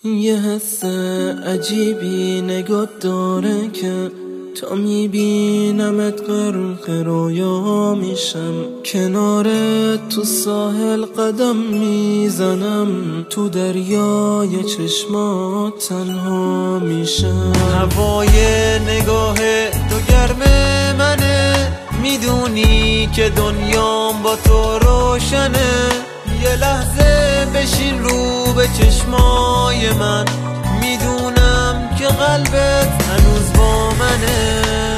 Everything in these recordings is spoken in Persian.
یه حس عجیبی نگات داره که تا میبینمت غرق رویا میشم، کنارت تو ساحل قدم میزنم، تو دریای چشمات تنها میشم. هوای نگاه تو گرم منه، میدونی که دنیام با تو روشنه. یه لحظه بشین رو به چشمای من، میدونم که قلبت هنوز با منه.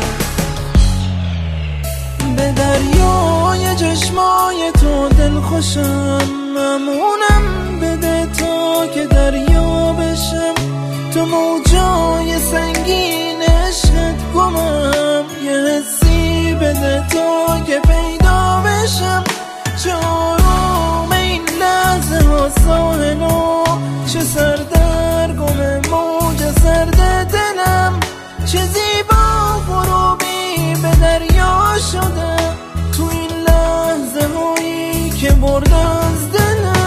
به دریای چشمای تو دل خوشم، ممنونم بده تا که دریا بشم. تو موجای سنگین عشقت گمم، یه حسی بده تا که پیدا بشم. چهارم این لحظه ها ساحلو، چه سردرگم موج سرد دلم، چه زیبا غروبی به دریا شده تو این لحظه هایی که برده از دلم.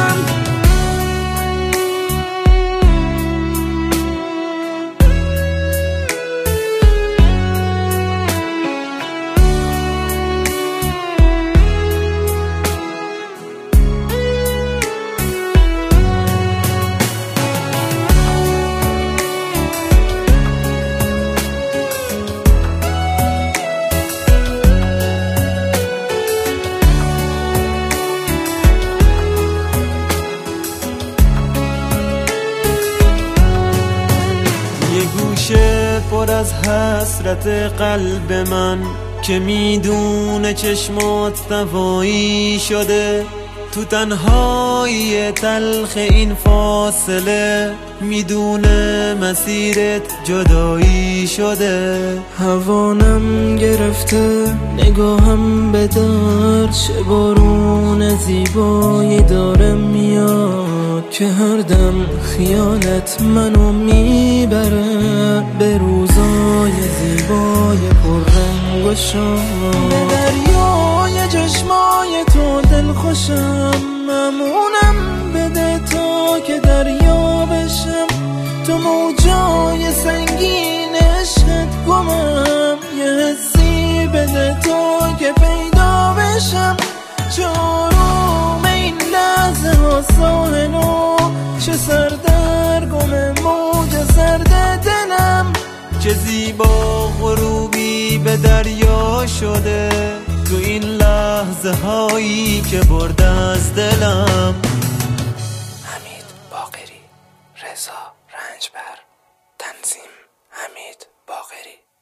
پر از حسرت قلب من که میدونه چشمات دوایی شده. تو تنهایی تلخ این فاصله، میدونه مسیرت جدایی شده. هوانم گرفته نگاهم به در، چه بارون زیبایی داره میاد که هر دم خیالت منو میبره به روزای زیبای پررنگ و شاد. به دریای چشمای تو دل خوشم، ممنونم بده تا که دریا بشم. تو موجای سنگین عشقت گمم، یه حسی بده تا که پیدا بشم. چهارم این لحظه ها ساحلو، چه سردرگم موج سرد دلم، چه زیبا غروبی به دریا شده تو این لحظه هایی که برده از دلم. حمید باقری، رضا رنجبر، تنظیم حمید باقری.